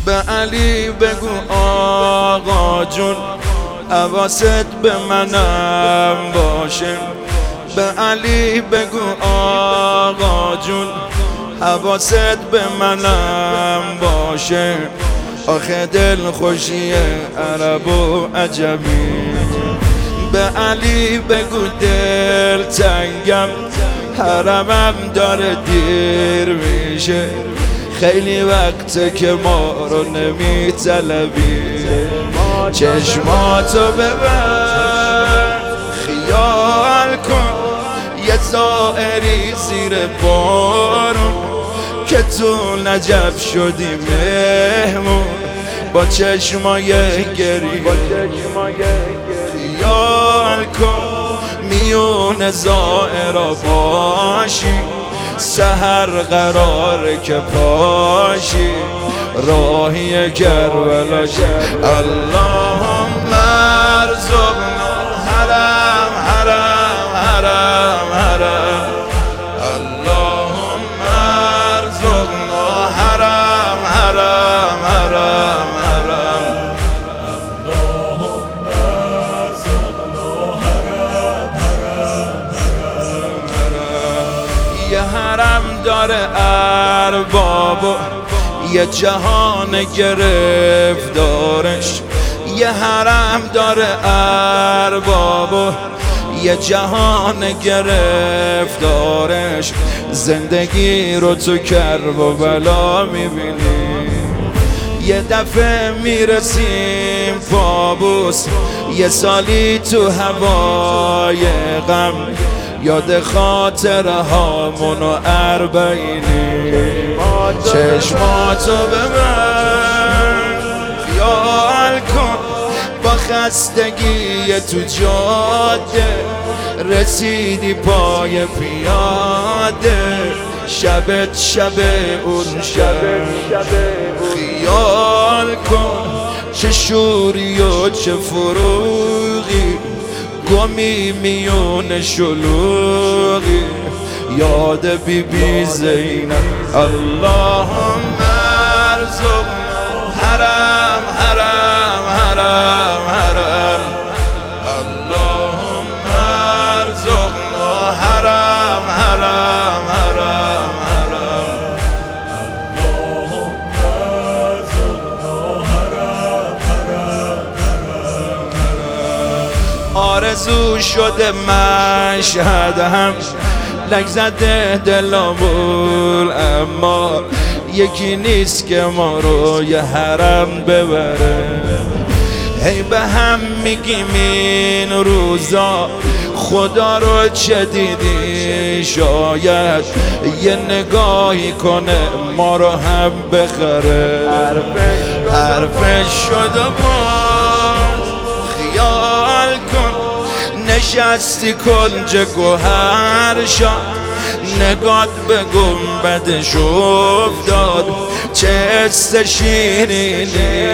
به علی بگو آقا جون حواست به منم باشه. به علی بگو آقا جون حواست به منم باشه. آخه دل خوشی عرب و عجمی. به علی بگو دل تنگم حرمم داره دیر میشه. خیلی وقته که ما رو نمی طلبی. چشماتو ببر خیال کن یه زائری زیر بارون که تو نجف شدی مهمون با چشمای گری. خیال کن میون زائرا باشی سحر قراره که پاشی راهی کربلا شد. اللهم ارزقنا حرم حرم حرم حرم. اللهم ارزقنا حرم حرم حرم حرم. اللهم ارزقنا حرم حرم حرم. یه حرم داره ارباب یه جهان گرفتارش. یه حرم داره ارباب یه جهان گرفتارش. زندگی رو تو کرب و بلا میبینی. یه دفعه میرسیم پابوس یه سالی تو هوای غم. یاد خاطره هامون و اربعینی. چشماتو ببر خیال کن با خستگی تو جاده رسیدی پای پیاده. شبت شب اون شب. خیال کن چه شوری و چه فروغی گمی میون شلوغی. یاد بی بی زینب. اللهم ارزقنا حرم حرم حرم حرم. اللهم ارزقنا حرم حرم حرم حرم. اللهم ارزقنا حرم حرم حرم. آرزو شده مشهد هم لک زده دلمون اما یکی نیست که ما رو یه حرم ببره. هی به هم میگیم این روزا خدا رو چه دیدی شاید یه نگاهی کنه ما رو هم بخره. حرفش شده باز خیال کن نشستی کنج گوهر شد. نگات به گنبدش افتاد چه حس شیرینی.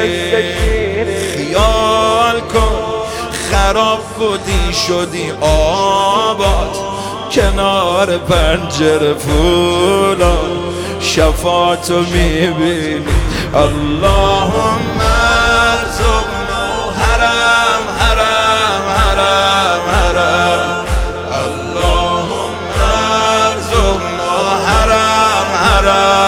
خیال کن خراب بودی شدی آباد کنار پنجره فولاد. شفاعتو میبینی. اللهم ارزقنا حرم حرم حرم حرم. اللهم ارزقنا حرم حرم